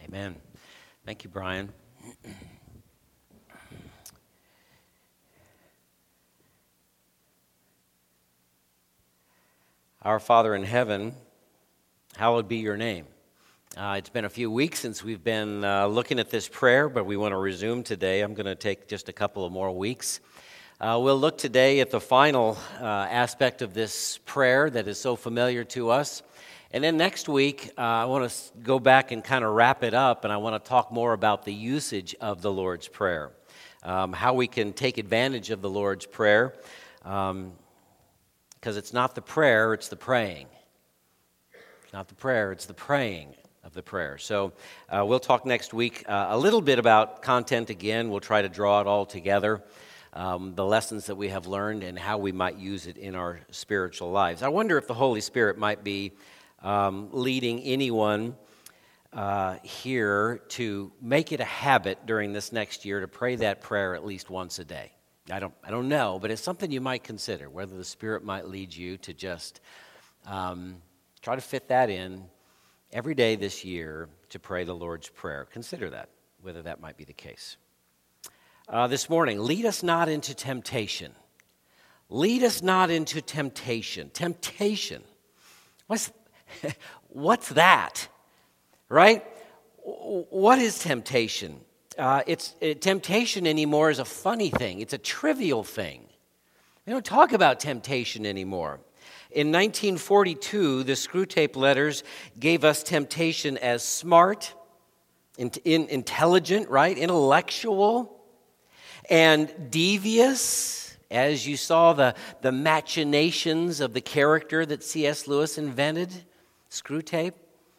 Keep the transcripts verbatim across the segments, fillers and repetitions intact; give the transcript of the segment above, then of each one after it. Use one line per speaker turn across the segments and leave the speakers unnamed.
Amen. Thank you, Brian. Our Father in heaven, hallowed be your name. Uh, it's been a few weeks since we've been uh, looking at this prayer, but we want to resume today. I'm going to take just a couple of more weeks. Uh, we'll look today at the final uh, aspect of this prayer that is so familiar to us. And then next week, uh, I want to go back and kind of wrap it up, and I want to talk more about the usage of the Lord's Prayer, um, how we can take advantage of the Lord's Prayer, um, because it's not the prayer, it's the praying. It's not the prayer, it's the praying of the prayer. So uh, we'll talk next week uh, a little bit about content again. We'll try to draw it all together, um, the lessons that we have learned and how we might use it in our spiritual lives. I wonder if the Holy Spirit might be um, leading anyone uh, here to make it a habit during this next year to pray that prayer at least once a day. I don't, I don't know, but it's something you might consider, whether the Spirit might lead you to just um, try to fit that in every day this year to pray the Lord's Prayer. Consider that, whether that might be the case. Uh, this morning, lead us not into temptation. Lead us not into temptation. Temptation. What's, what's that? Right? What is temptation? Uh, it's it, temptation anymore is a funny thing. It's a trivial thing. We don't talk about temptation anymore. In nineteen forty-two, the Screwtape Letters gave us temptation as smart, in, in, intelligent, right, intellectual, and devious, as you saw the, the machinations of the character that C S. Lewis invented, Screwtape,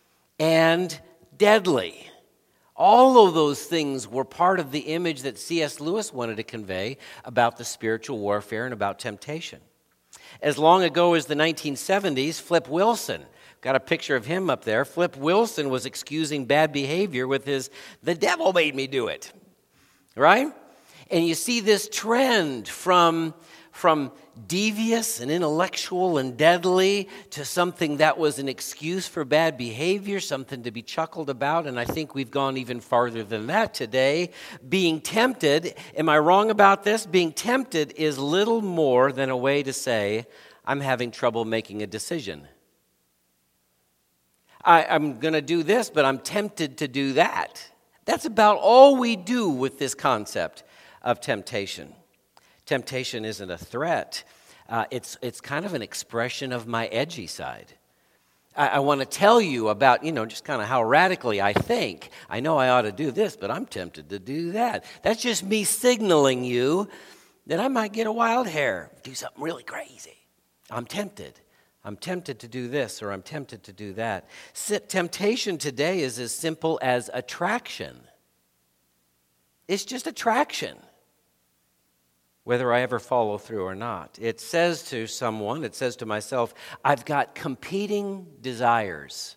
and deadly. All of those things were part of the image that C S. Lewis wanted to convey about the spiritual warfare and about temptation. As long ago as the nineteen seventies, Flip Wilson, got a picture of him up there. Flip Wilson was excusing bad behavior with his, "the devil made me do it," right? And you see this trend from, from devious and intellectual and deadly to something that was an excuse for bad behavior, something to be chuckled about. And I think we've gone even farther than that today. Being tempted, am I wrong about this? Being tempted is little more than a way to say, I'm having trouble making a decision. I, I'm going to do this, but I'm tempted to do that. That's about all we do with this concept of temptation. Temptation isn't a threat. Uh, it's it's kind of an expression of my edgy side. I, I want to tell you about, you know, just kind of how radically I think. I know I ought to do this, but I'm tempted to do that. That's just me signaling you that I might get a wild hair, do something really crazy. I'm tempted. I'm tempted to do this, or I'm tempted to do that. Temptation today is as simple as attraction. It's just attraction, whether I ever follow through or not. It says to someone, it says to myself, I've got competing desires.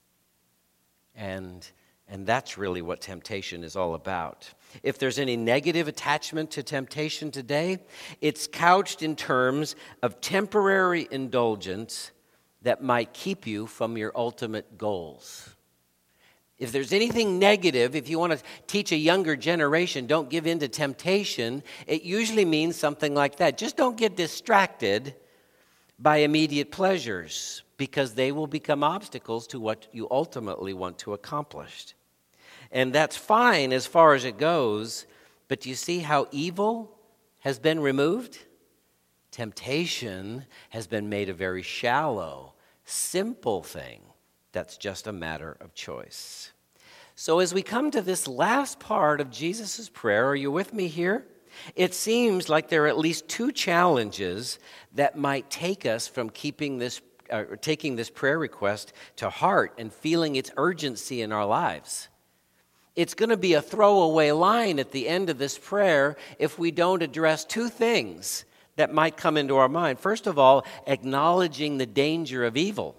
And, and that's really what temptation is all about. If there's any negative attachment to temptation today, it's couched in terms of temporary indulgence that might keep you from your ultimate goals. If there's anything negative, if you want to teach a younger generation, don't give in to temptation, it usually means something like that. Just don't get distracted by immediate pleasures, because they will become obstacles to what you ultimately want to accomplish. And that's fine as far as it goes, but do you see how evil has been removed? Temptation has been made a very shallow, simple thing. That's just a matter of choice. So as we come to this last part of Jesus' prayer, are you with me here? It seems like there are at least two challenges that might take us from keeping this, uh, taking this prayer request to heart and feeling its urgency in our lives. It's going to be a throwaway line at the end of this prayer if we don't address two things that might come into our mind. First of all, acknowledging the danger of evil.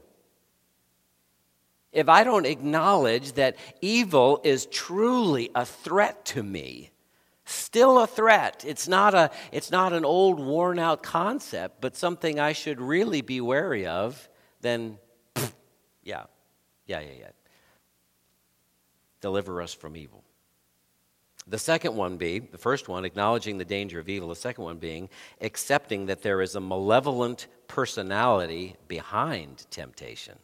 If I don't acknowledge that evil is truly a threat to me, still a threat, it's not a it's not an old worn out concept, but something I should really be wary of, then yeah, yeah, yeah, yeah. deliver us from evil. The second one be, the first one, acknowledging the danger of evil. The second one being accepting that there is a malevolent personality behind temptation.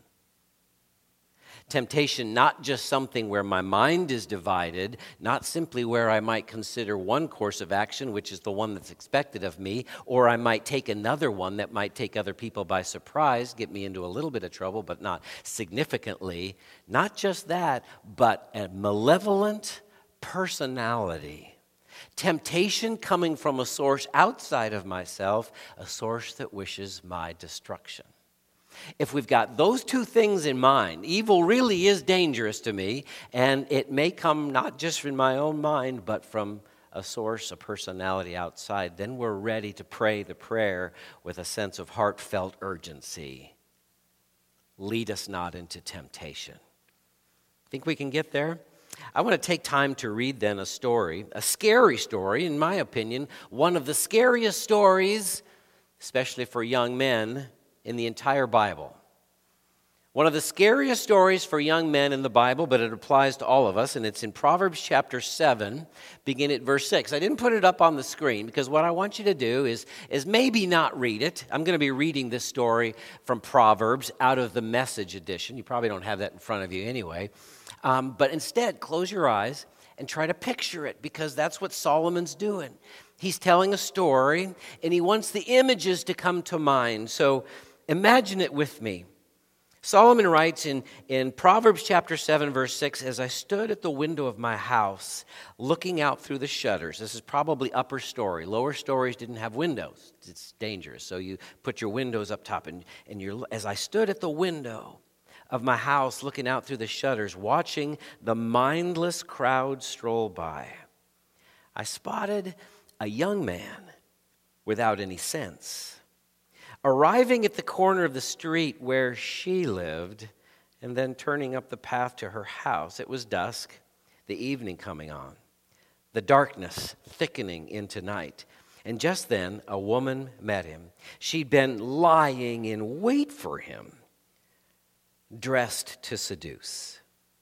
Temptation, not just something where my mind is divided, not simply where I might consider one course of action, which is the one that's expected of me, or I might take another one that might take other people by surprise, get me into a little bit of trouble, but not significantly. Not just that, but a malevolent personality. Temptation coming from a source outside of myself, a source that wishes my destruction. If we've got those two things in mind, evil really is dangerous to me, and it may come not just from my own mind, but from a source, a personality outside. Then we're ready to pray the prayer with a sense of heartfelt urgency. Lead us not into temptation. Think we can get there? I want to take time to read then a story, a scary story, in my opinion, one of the scariest stories, especially for young men, in the entire Bible. One of the scariest stories for young men in the Bible, but it applies to all of us, and it's in Proverbs chapter seven, begin at verse six. I didn't put it up on the screen because what I want you to do is, is maybe not read it. I'm going to be reading this story from Proverbs out of the Message edition. You probably don't have that in front of you anyway. Um, but instead, close your eyes and try to picture it, because that's what Solomon's doing. He's telling a story, and he wants the images to come to mind. So imagine it with me. Solomon writes in, in Proverbs chapter seven, verse six, "As I stood at the window of my house, looking out through the shutters." This is probably upper story. Lower stories didn't have windows. It's dangerous. So you put your windows up top. And, and you're, as I stood at the window of my house, looking out through the shutters, watching the mindless crowd stroll by, I spotted a young man without any sense, arriving at the corner of the street where she lived, and then turning up the path to her house. It was dusk, the evening coming on, the darkness thickening into night. And just then, a woman met him. She'd been lying in wait for him, dressed to seduce.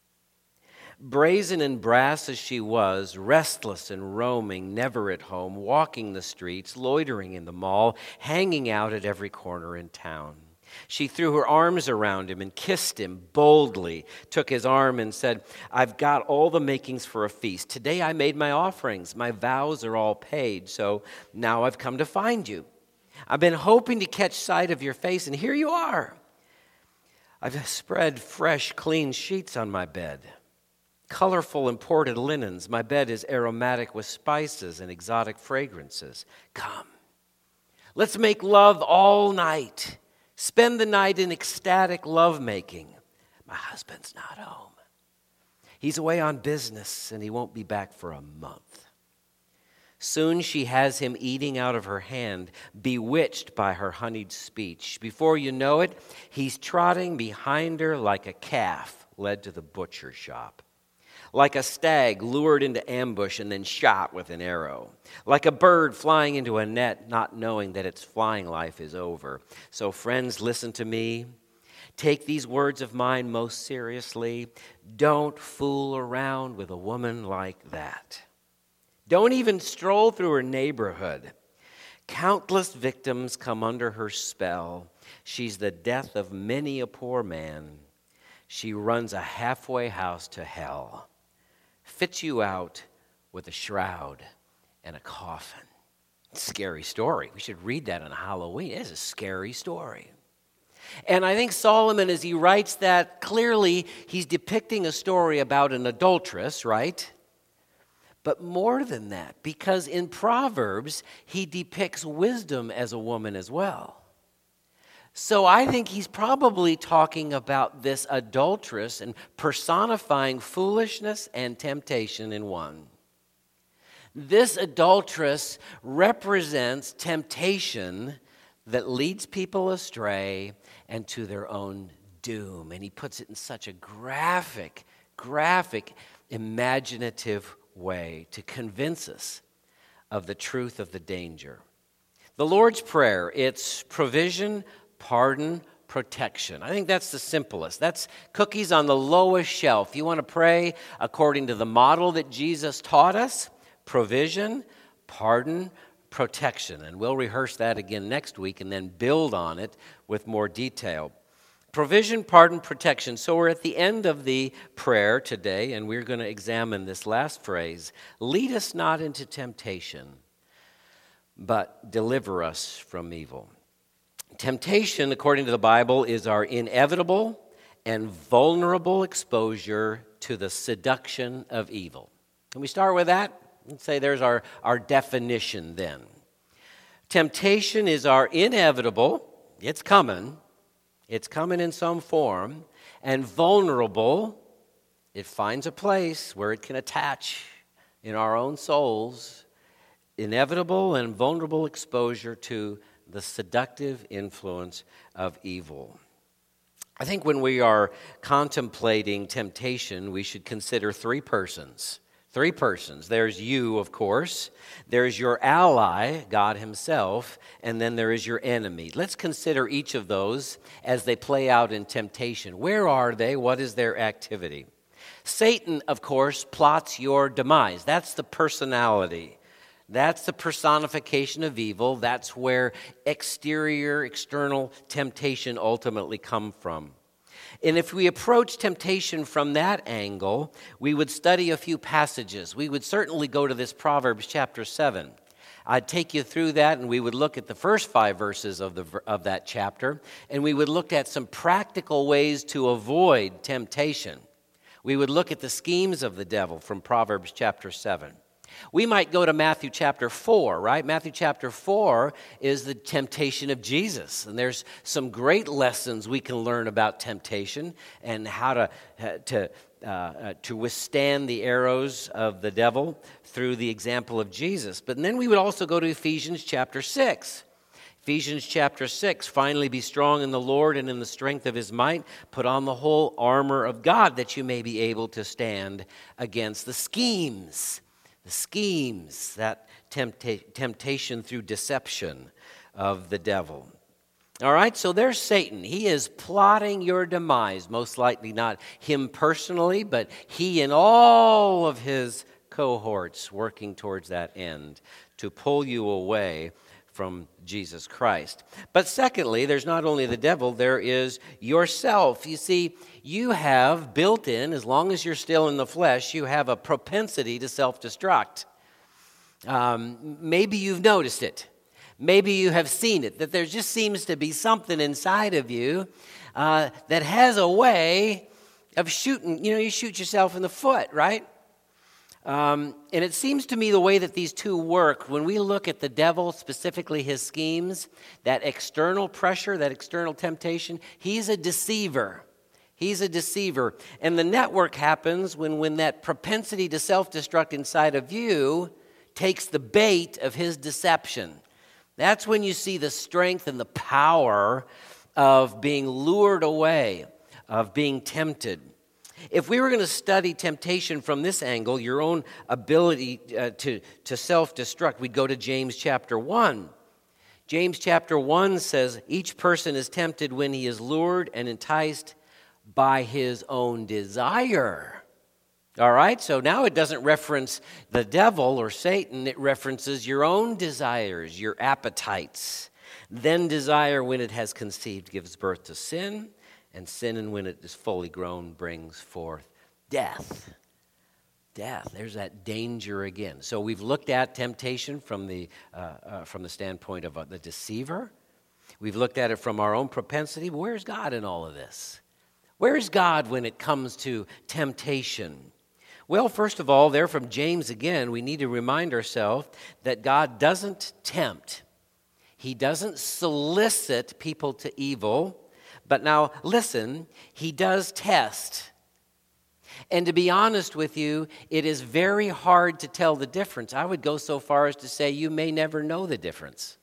Brazen and brass as she was, restless and roaming, never at home, walking the streets, loitering in the mall, hanging out at every corner in town. She threw her arms around him and kissed him boldly, took his arm and said, "I've got all the makings for a feast. Today I made my offerings. My vows are all paid, so now I've come to find you. I've been hoping to catch sight of your face, and here you are. I've spread fresh, clean sheets on my bed, colorful imported linens. My bed is aromatic with spices and exotic fragrances. Come, let's make love all night. Spend the night in ecstatic lovemaking. My husband's not home. He's away on business, and he won't be back for a month." Soon she has him eating out of her hand, bewitched by her honeyed speech. Before you know it, he's trotting behind her like a calf led to the butcher shop, like a stag lured into ambush and then shot with an arrow, like a bird flying into a net not knowing that its flying life is over. So friends, listen to me. Take these words of mine most seriously. Don't fool around with a woman like that. Don't even stroll through her neighborhood. Countless victims come under her spell. She's the death of many a poor man. She runs a halfway house to hell, fits you out with a shroud and a coffin. Scary story. We should read that on Halloween. It is a scary story. And I think Solomon, as he writes that, clearly he's depicting a story about an adulteress, right? But more than that, because in Proverbs, he depicts wisdom as a woman as well. So I think he's probably talking about this adulteress and personifying foolishness and temptation in one. This adulteress represents temptation that leads people astray and to their own doom. And he puts it in such a graphic, graphic, imaginative way to convince us of the truth of the danger. The Lord's Prayer, it's provision, pardon, protection. I think that's the simplest. That's cookies on the lowest shelf. You want to pray according to the model that Jesus taught us: provision, pardon, protection. And we'll rehearse that again next week and then build on it with more detail. Provision, pardon, protection. So we're at the end of the prayer today, and we're going to examine this last phrase: lead us not into temptation, but deliver us from evil. Temptation, according to the Bible, is our inevitable and vulnerable exposure to the seduction of evil. Can we start with that? Let's say there's our, our definition then. Temptation is our inevitable, it's coming, it's coming in some form, and vulnerable, it finds a place where it can attach in our own souls, inevitable and vulnerable exposure to the seductive influence of evil. I think when we are contemplating temptation, we should consider three persons. Three persons. There's you, of course. There's your ally, God himself, and then there is your enemy. Let's consider each of those as they play out in temptation. Where are they? What is their activity? Satan, of course, plots your demise. That's the personality. That's the personification of evil. That's where exterior, external temptation ultimately come from. And if we approach temptation from that angle, we would study a few passages. We would certainly go to this Proverbs chapter seven. I'd take you through that, and we would look at the first five verses of, the, of that chapter, and we would look at some practical ways to avoid temptation. We would look at the schemes of the devil from Proverbs chapter seven. We might go to Matthew chapter four, right? Matthew chapter four is the temptation of Jesus. And there's some great lessons we can learn about temptation and how to, to, uh, uh, to withstand the arrows of the devil through the example of Jesus. But then we would also go to Ephesians chapter six. Ephesians chapter six, finally be strong in the Lord and in the strength of his might. Put on the whole armor of God that you may be able to stand against the schemes. The schemes, that tempta- temptation through deception of the devil. All right, so there's Satan. He is plotting your demise, most likely not him personally, but he and all of his cohorts working towards that end to pull you away from Jesus Christ. But secondly, there's not only the devil, there is yourself. You see, you have built in, as long as you're still in the flesh, you have a propensity to self-destruct. Um, maybe you've noticed it. Maybe you have seen it, that there just seems to be something inside of you uh, that has a way of shooting. You know, you shoot yourself in the foot, right? Um, and it seems to me the way that these two work, when we look at the devil, specifically his schemes, that external pressure, that external temptation, he's a deceiver. He's a deceiver. And the network happens when, when that propensity to self-destruct inside of you takes the bait of his deception. That's when you see the strength and the power of being lured away, of being tempted. If we were going to study temptation from this angle, your own ability uh, to, to self-destruct, we'd go to James chapter one. James chapter one says, each person is tempted when he is lured and enticed by his own desire. All right, so now it doesn't reference the devil or Satan, it references your own desires, your appetites. Then desire, when it has conceived, gives birth to sin. And sin, when it is fully grown, brings forth death. Death. There's that danger again. So we've looked at temptation from the uh, uh, from the standpoint of uh, the deceiver. We've looked at it from our own propensity. But where's God in all of this? Where's God when it comes to temptation? Well, first of all, there from James again, we need to remind ourselves that God doesn't tempt. He doesn't solicit people to evil. But now, listen, he does test. And to be honest with you, it is very hard to tell the difference. I would go so far as to say you may never know the difference.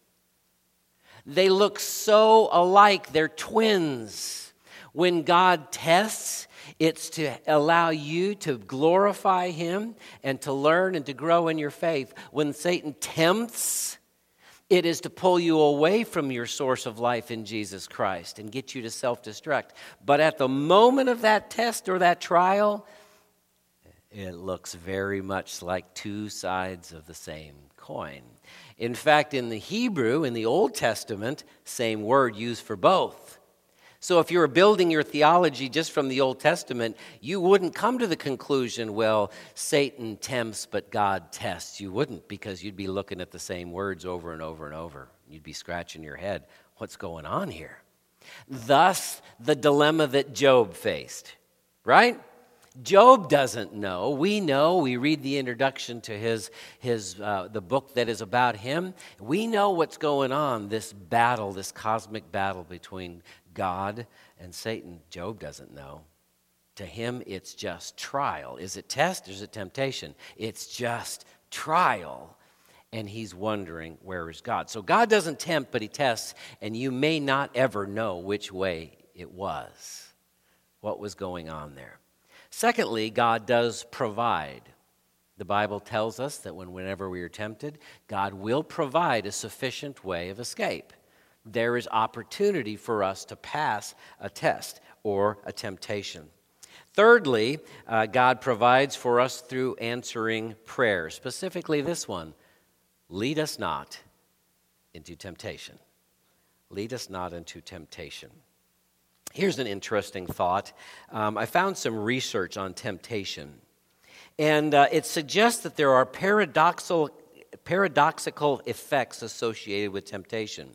They look so alike. They're twins. When God tests, it's to allow you to glorify him and to learn and to grow in your faith. When Satan tempts, It is to pull you away from your source of life in Jesus Christ and get you to self-destruct. But at the moment of that test or that trial, it looks very much like two sides of the same coin. In fact, in the Hebrew, in the Old Testament, same word used for both. So if you were building your theology just from the Old Testament, you wouldn't come to the conclusion, well, Satan tempts, but God tests. You wouldn't, because you'd be looking at the same words over and over and over. You'd be scratching your head. What's going on here? Thus, the dilemma that Job faced, right? Job doesn't know. We know. We read the introduction to his, his uh, the book that is about him. We know what's going on, this battle, this cosmic battle between God and Satan. Job doesn't know. To him, it's just trial. Is it test or is it temptation? It's just trial. And he's wondering, where is God? So God doesn't tempt, but he tests, and you may not ever know which way it was, what was going on there. Secondly, God does provide. The Bible tells us that when, whenever we are tempted, God will provide a sufficient way of escape. There is opportunity for us to pass a test or a temptation. Thirdly, uh, God provides for us through answering prayer, specifically this one, lead us not into temptation. Lead us not into temptation. Here's an interesting thought. Um, I found some research on temptation, and uh, it suggests that there are paradoxical, paradoxical effects associated with temptation.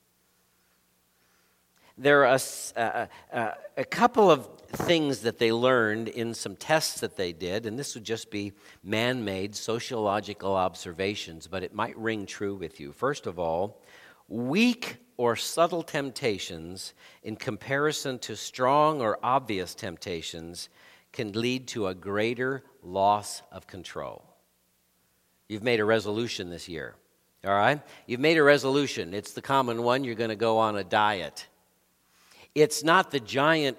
There are a, a, a, a couple of things that they learned in some tests that they did, and this would just be man-made sociological observations, but it might ring true with you. First of all, weak or subtle temptations in comparison to strong or obvious temptations can lead to a greater loss of control. You've made a resolution this year, all right? You've made a resolution. It's the common one. You're going to go on a diet. It's not the giant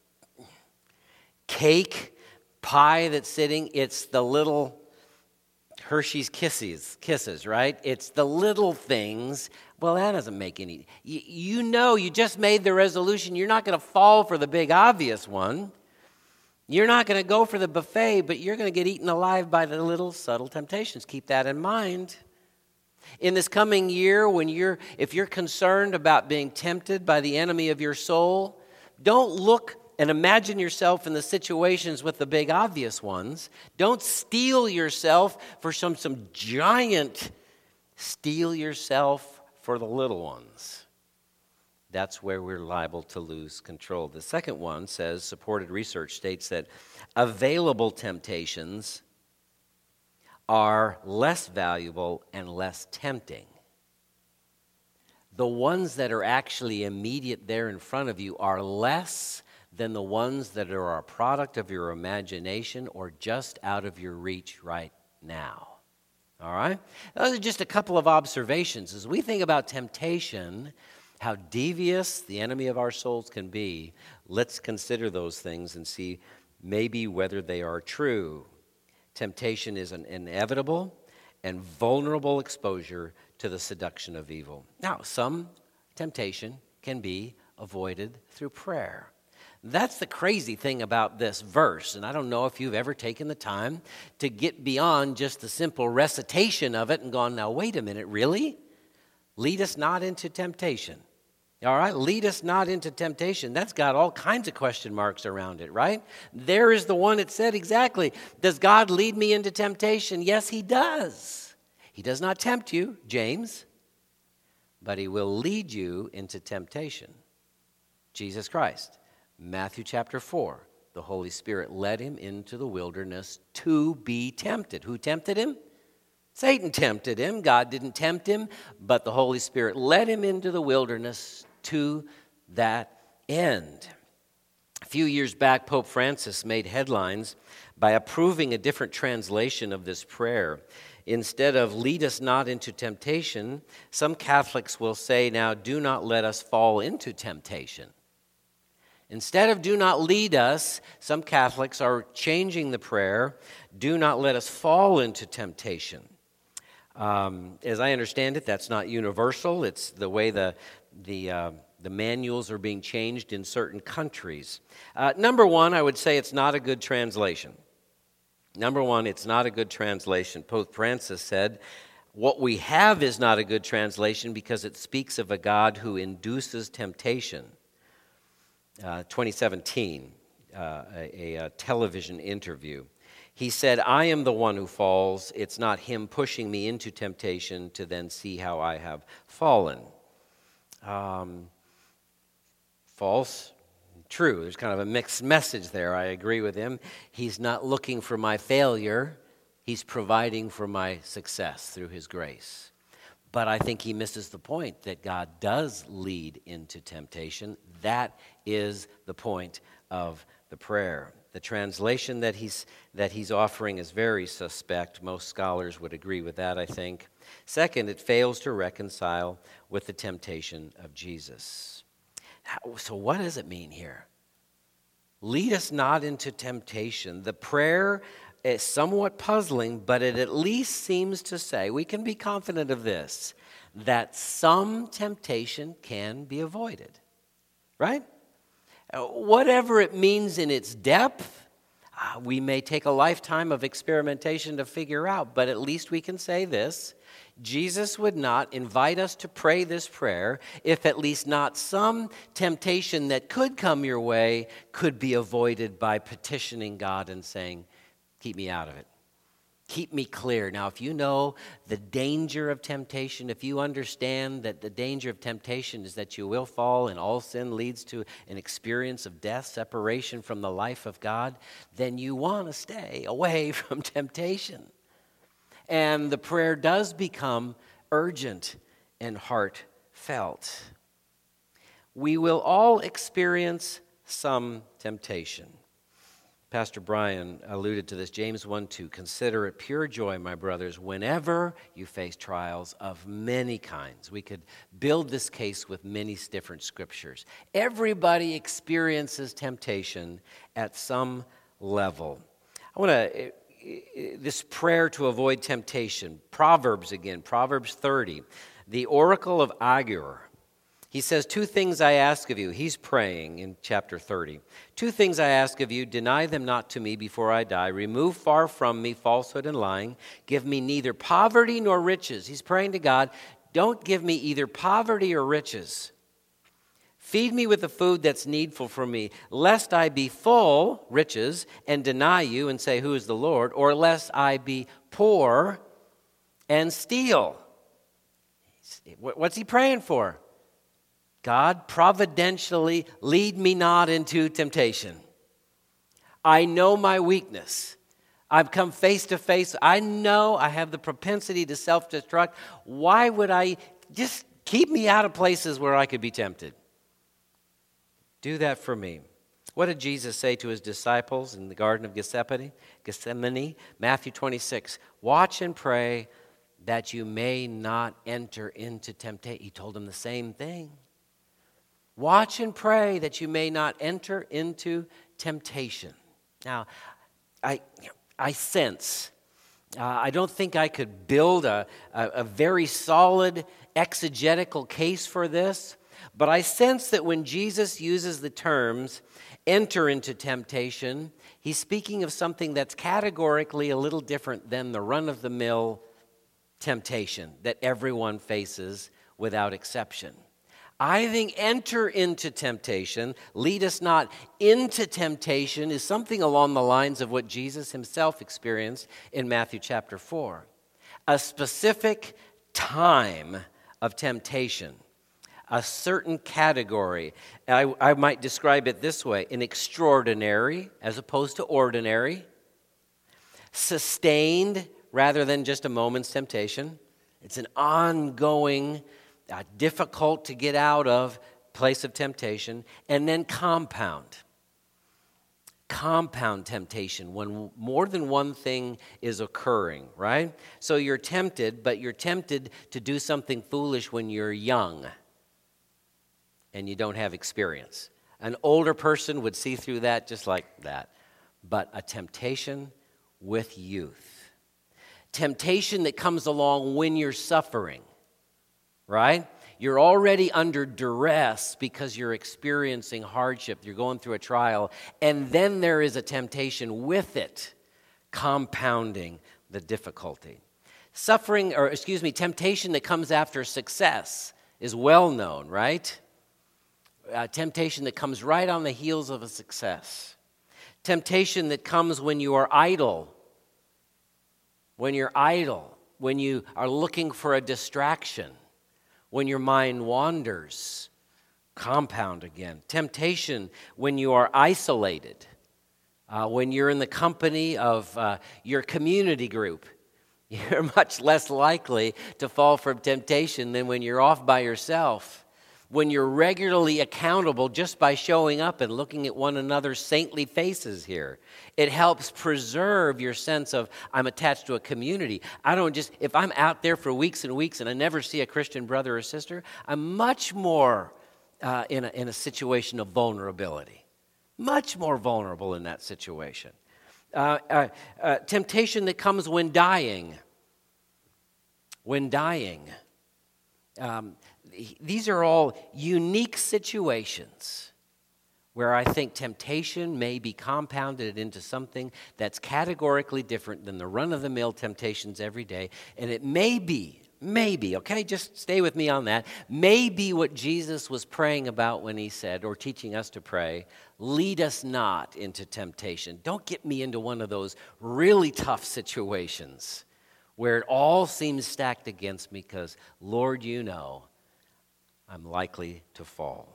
cake pie that's sitting. It's the little Hershey's Kisses, kisses, right? It's the little things. Well, that doesn't make any... You, you know, you just made the resolution. You're not going to fall for the big obvious one. You're not going to go for the buffet, but you're going to get eaten alive by the little subtle temptations. Keep that in mind. In this coming year, when you're, if you're concerned about being tempted by the enemy of your soul, don't look and imagine yourself in the situations with the big obvious ones. Don't steel yourself for some, some giant, steel yourself for the little ones. That's where we're liable to lose control. The second one says, supported research states that available temptations are less valuable and less tempting. The ones that are actually immediate there in front of you are less than the ones that are a product of your imagination or just out of your reach right now. All right? Those are just a couple of observations. As we think about temptation, how devious the enemy of our souls can be, let's consider those things and see maybe whether they are true. Temptation is an inevitable and vulnerable exposure to the seduction of evil. Now, some temptation can be avoided through prayer. That's the crazy thing about this verse, and I don't know if you've ever taken the time to get beyond just the simple recitation of it and gone, now wait a minute, really? Lead us not into temptation. All right, lead us not into temptation. That's got all kinds of question marks around it, right? There is the one that said exactly, does God lead me into temptation? Yes, he does. He does not tempt you, James, but he will lead you into temptation. Jesus Christ. Matthew chapter four, the Holy Spirit led him into the wilderness to be tempted. Who tempted him? Satan tempted him. God didn't tempt him, but the Holy Spirit led him into the wilderness to that end. A few years back, Pope Francis made headlines by approving a different translation of this prayer. Instead of lead us not into temptation, some Catholics will say now, do not let us fall into temptation. Instead of do not lead us, some Catholics are changing the prayer, do not let us fall into temptation. Um, as I understand it, that's not universal. It's the way the the uh, the manuals are being changed in certain countries. Uh, number one, I would say it's not a good translation. Number one, it's not a good translation. Pope Francis said, what we have is not a good translation because it speaks of a God who induces temptation. Uh, twenty seventeen, uh, a, a television interview. He said, I am the one who falls. It's not him pushing me into temptation to then see how I have fallen. Um, false. True. There's kind of a mixed message there. I agree with him. He's not looking for my failure. He's providing for my success through his grace. But I think he misses the point that God does lead into temptation. That is the point of the prayer. The translation that he's that he's offering is very suspect. Most scholars would agree with that, I think. Second, it fails to reconcile with the temptation of Jesus. So what does it mean here? Lead us not into temptation. The prayer is somewhat puzzling, but it at least seems to say, we can be confident of this, that some temptation can be avoided. Right? Whatever it means in its depth, uh, we may take a lifetime of experimentation to figure out, but at least we can say this. Jesus would not invite us to pray this prayer if at least not some temptation that could come your way could be avoided by petitioning God and saying, keep me out of it. Keep me clear. Now, if you know the danger of temptation, if you understand that the danger of temptation is that you will fall and all sin leads to an experience of death, separation from the life of God, then you want to stay away from temptation. And the prayer does become urgent and heartfelt. We will all experience some temptation. Pastor Brian alluded to this, James one two. Consider it pure joy, my brothers, whenever you face trials of many kinds. We could build this case with many different scriptures. Everybody experiences temptation at some level. I want to... This prayer to avoid temptation. Proverbs again, Proverbs thirty. The oracle of Agur. He says, two things I ask of you. He's praying in chapter thirty. Two things I ask of you, deny them not to me before I die. Remove far from me falsehood and lying. Give me neither poverty nor riches. He's praying to God, don't give me either poverty or riches. Feed me with the food that's needful for me, lest I be full, riches, and deny you and say, who is the Lord? Or lest I be poor and steal. What's he praying for? God, providentially lead me not into temptation. I know my weakness. I've come face to face. I know I have the propensity to self-destruct. Why would I just keep me out of places where I could be tempted? Do that for me. What did Jesus say to his disciples in the Garden of Gethsemane? Gethsemane, Matthew twenty-six. Watch and pray that you may not enter into temptation. He told them the same thing. Watch and pray that you may not enter into temptation. Now, I, I sense, uh, I don't think I could build a, a, a very solid exegetical case for this, but I sense that when Jesus uses the terms enter into temptation, he's speaking of something that's categorically a little different than the run-of-the-mill temptation that everyone faces without exception. I think enter into temptation, lead us not into temptation, is something along the lines of what Jesus himself experienced in Matthew chapter four. A specific time of temptation, a certain category. I, I might describe it this way: an extraordinary as opposed to ordinary, sustained rather than just a moment's temptation. It's an ongoing, uh, difficult to get out of place of temptation. And then compound. Compound temptation, when more than one thing is occurring, right? So you're tempted, but you're tempted to do something foolish when you're young and you don't have experience. An older person would see through that just like that. But a temptation with youth. temptation that comes along when you're suffering, right? You're already under duress because you're experiencing hardship. You're going through a trial. And then there is a temptation with it, compounding the difficulty. Suffering, or excuse me, temptation that comes after success is well known, right? Uh, temptation that comes right on the heels of a success. Temptation that comes when you are idle. When you're idle. When you are looking for a distraction. When your mind wanders, compound again. Temptation when you are isolated, uh, when you're in the company of uh, your community group. You're much less likely to fall for temptation than when you're off by yourself. When you're regularly accountable just by showing up and looking at one another's saintly faces here. It helps preserve your sense of, I'm attached to a community. I don't just, if I'm out there for weeks and weeks and I never see a Christian brother or sister, I'm much more uh, in, a, in a situation of vulnerability. Much more vulnerable in that situation. Uh, uh, uh, temptation that comes when dying. When dying. Um, these are all unique situations where I think temptation may be compounded into something that's categorically different than the run-of-the-mill temptations every day. And it may be, maybe, okay, just stay with me on that, may be what Jesus was praying about when he said, or teaching us to pray, lead us not into temptation. Don't get me into one of those really tough situations where it all seems stacked against me because, Lord, you know, I'm likely to fall.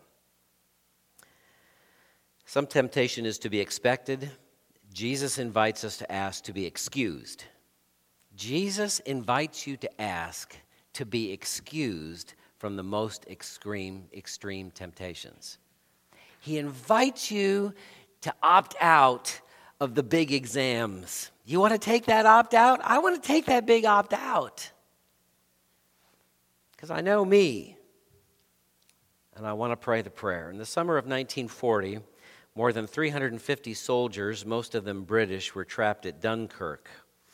Some temptation is to be expected. Jesus invites us to ask to be excused. Jesus invites you to ask to be excused from the most extreme, extreme temptations. He invites you to opt out of the big exams. You want to take that opt-out? I want to take that big opt-out. Because I know me, and I want to pray the prayer. In the summer of nineteen forty, more than three hundred fifty soldiers, most of them British, were trapped at Dunkirk.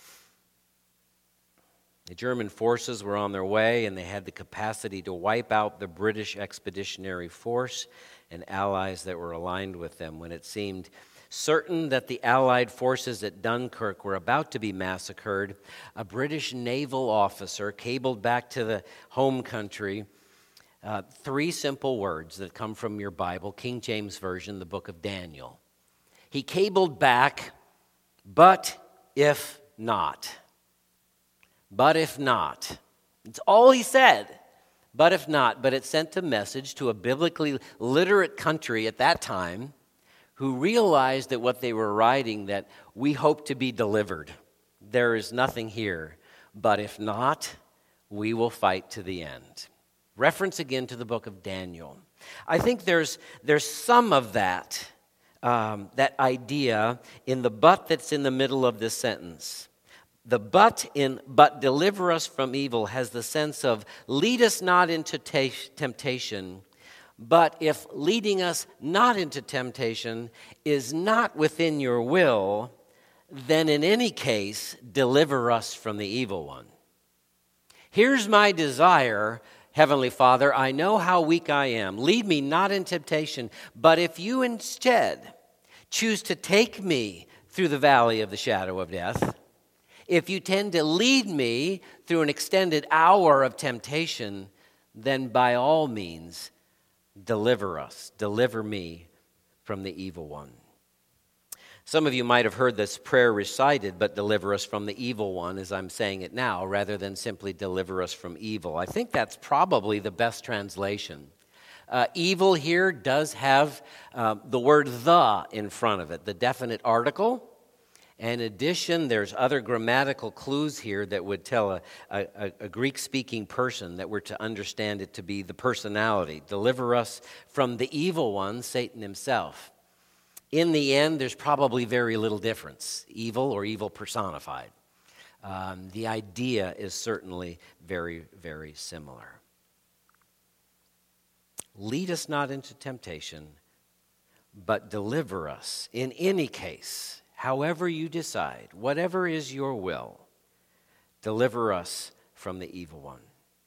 The German forces were on their way, and they had the capacity to wipe out the British Expeditionary Force and allies that were aligned with them. When it seemed certain that the Allied forces at Dunkirk were about to be massacred, a British naval officer cabled back to the home country uh, three simple words that come from your Bible, King James Version, the book of Daniel. He cabled back, but if not. But if not. It's all he said. But if not. But it sent a message to a biblically literate country at that time who realized that what they were writing, that we hope to be delivered. There is nothing here. But if not, we will fight to the end. Reference again to the book of Daniel. I think there's, there's some of that, um, that idea in the but that's in the middle of this sentence. The but in but deliver us from evil has the sense of lead us not into t- temptation, but if leading us not into temptation is not within your will, then in any case, deliver us from the evil one. Here's my desire, Heavenly Father, I know how weak I am. Lead me not in temptation, but if you instead choose to take me through the valley of the shadow of death, if you tend to lead me through an extended hour of temptation, then by all means, deliver us, deliver me from the evil one. Some of you might have heard this prayer recited, but deliver us from the evil one, as I'm saying it now, rather than simply deliver us from evil. I think that's probably the best translation. Uh, evil here does have uh, the word the in front of it, the definite article. In addition, there's other grammatical clues here that would tell a, a, a Greek-speaking person that we're to understand it to be the personality. Deliver us from the evil one, Satan himself. In the end, there's probably very little difference, evil or evil personified. Um, the idea is certainly very, very similar. Lead us not into temptation, but deliver us in any case. However you decide, whatever is your will, Deliver us from the evil one.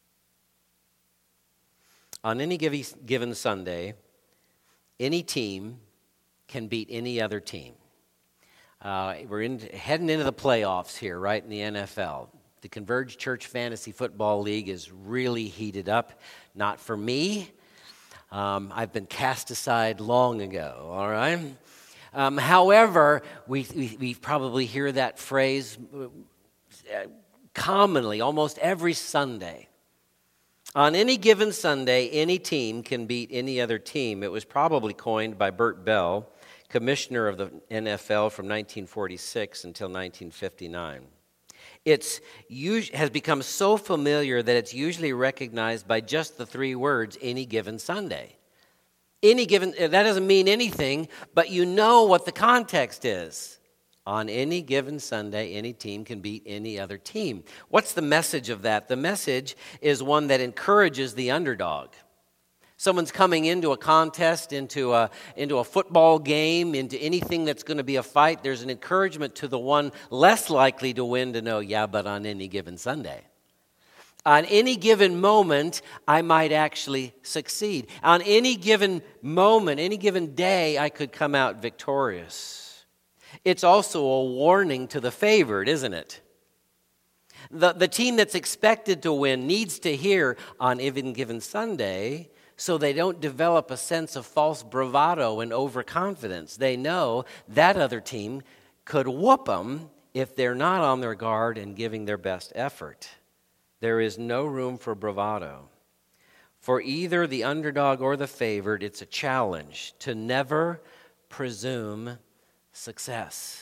On any given Sunday, any team can beat any other team. Uh, we're in, heading into the playoffs here, right, in the N F L. The Converge Church Fantasy Football League is really heated up. Not for me. Um, I've been cast aside long ago, all right? Um, however, we, we, we probably hear that phrase uh, commonly, almost every Sunday. On any given Sunday, any team can beat any other team. It was probably coined by Bert Bell, commissioner of the N F L from nineteen forty-six until nineteen fifty-nine. It has become so familiar that it's usually recognized by just the three words, any given Sunday. Any given, that doesn't mean anything, but you know what the context is. On any given Sunday, any team can beat any other team. What's the message of that? The message is one that encourages the underdog. Someone's coming into a contest, into a, into a football game, into anything that's going to be a fight. There's an encouragement to the one less likely to win to know, yeah, but on any given Sunday. On any given moment, I might actually succeed. On any given moment, any given day, I could come out victorious. It's also a warning to the favored, isn't it? The, the team that's expected to win needs to hear on any given Sunday so they don't develop a sense of false bravado and overconfidence. They know that other team could whoop them if they're not on their guard and giving their best effort. There is no room for bravado. For either the underdog or the favored, it's a challenge to never presume success.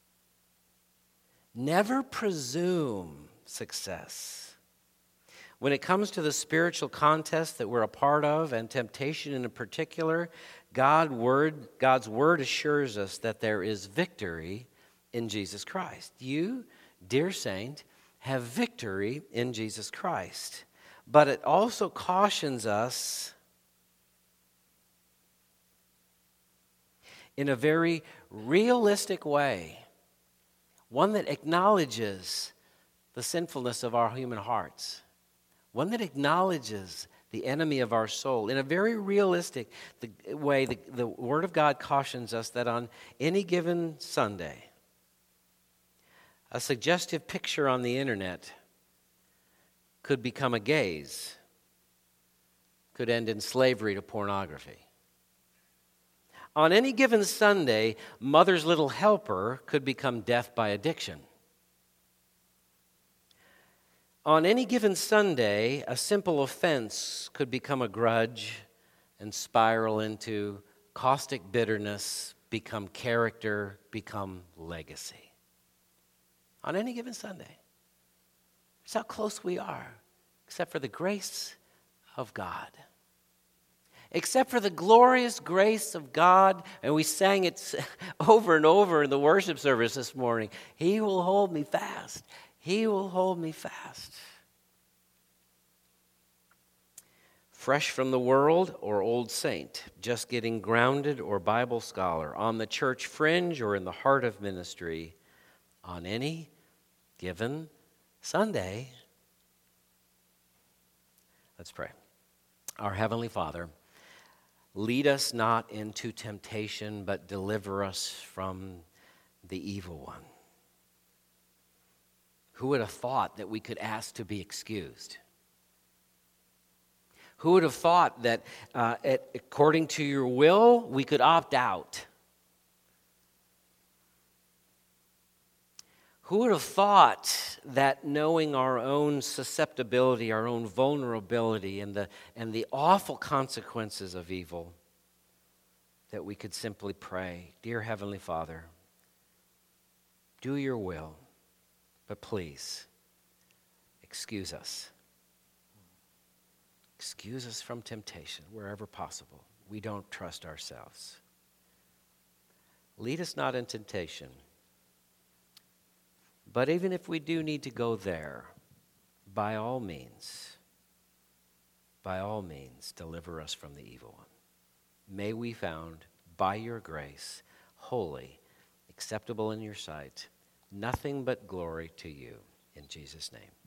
Never presume success. When it comes to the spiritual contest that we're a part of, and temptation in particular, God word, God's word assures us that there is victory in Jesus Christ. You, dear saint, have victory in Jesus Christ. But it also cautions us in a very realistic way, one that acknowledges the sinfulness of our human hearts, one that acknowledges the enemy of our soul. In a very realistic way, the, the Word of God cautions us that on any given Sunday, a suggestive picture on the internet could become a gaze, could end in slavery to pornography. On any given Sunday, Mother's Little Helper could become death by addiction. On any given Sunday, a simple offense could become a grudge and spiral into caustic bitterness, become character, become legacy. On any given Sunday. That's how close we are, except for the grace of God. Except for the glorious grace of God, and we sang it over and over in the worship service this morning. He will hold me fast. He will hold me fast. Fresh from the world or old saint, just getting grounded or Bible scholar, on the church fringe or in the heart of ministry, on any given Sunday. Let's pray. Our Heavenly Father, lead us not into temptation, but deliver us from the evil one. Who would have thought that we could ask to be excused? Who would have thought that uh, at, according to your will, we could opt out? Who would have thought that knowing our own susceptibility, our own vulnerability, and the, and the awful consequences of evil, that we could simply pray, Dear Heavenly Father, do your will, but please, excuse us. Excuse us from temptation wherever possible. We don't trust ourselves. Lead us not in temptation. But even if we do need to go there, by all means, by all means, deliver us from the evil one. May we found by your grace, holy, acceptable in your sight, nothing but glory to you. In Jesus' name.